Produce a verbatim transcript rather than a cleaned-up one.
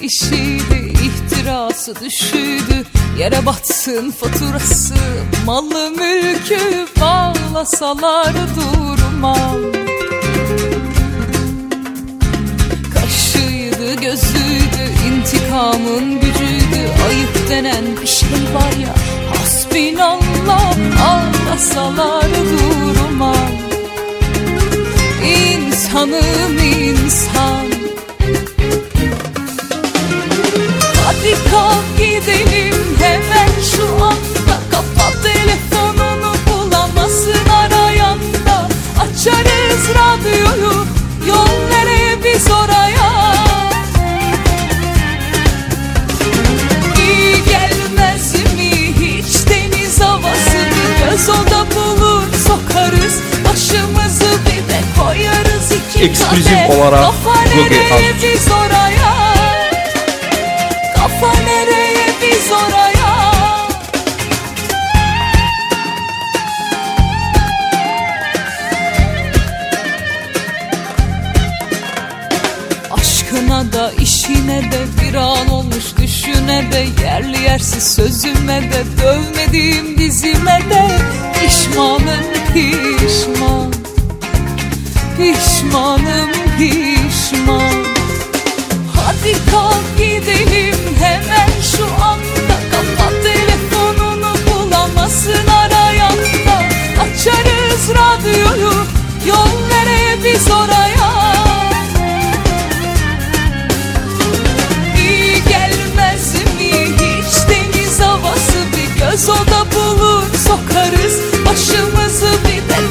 işiydi, ihtirası düşüydü. Yere batsın faturası, malı mülkü bağlasalar durmam. Kaşıydı gözüydü, intikamın gücüydü. Ayıp denen bir şey var ya, hasbinallah, ağlasalar durmam. İnsanım insan. Hadi kalk gidelim hemen şu anda. Kapat telefonunu, bulamazsın arayan da. Açarız radyoyu, yol nereye biz oraya. İyi gelmez mi hiç deniz havası? Bir göz oda bulur sokarız, başımızı bir de koyarız iki Ekskluzif kade. olarak Kafa nereye biz oraya. Kafa nereye biz oraya. Aşkına da işine de bir an olmuş düşüne de. Yerli yersiz sözüme de, dövmediğim dizime de. Pişmanım pişman, pişmanım pişman. Hadi kalk gidelim hemen şu anda. Kapat telefonunu, bulamazsın arayan da. Açarız radyoyu, yol nereye biz oraya. İyi gelmez mi hiç deniz havası? Bir göz oda bulur sokarız, başımızı bir de